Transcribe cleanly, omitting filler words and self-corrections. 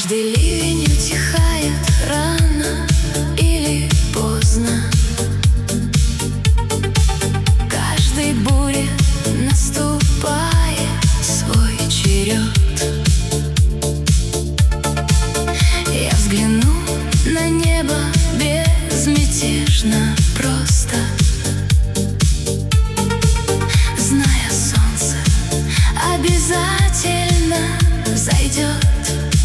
Каждый ливень утихает рано или поздно. Каждой буре наступает свой черед. Я взгляну на небо безмятежно, просто зная, солнце обязательно зайдет.